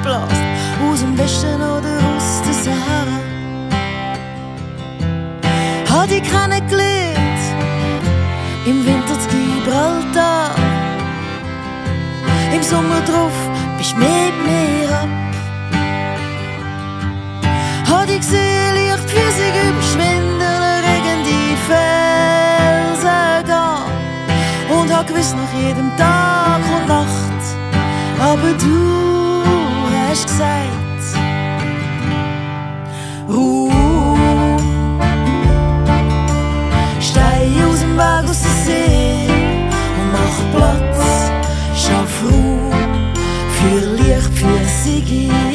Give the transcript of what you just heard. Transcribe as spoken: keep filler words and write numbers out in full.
aufgeblasen, aus dem Westen oder aus der Sahara. Hab dich kennengelernt, im Winter zu Gibraltar. Im Sommer drauf bist du mit mir ab. Hab dich gesehen, leichtfüßig über schwindende Regen die Felsen gehen. Und hab gewiss nach jedem Tag und Nacht, aber du hast gesagt, Ruhe, steig aus dem Weg, aus der See und mach Platz, schaff Ruhe für Licht, für Sigi.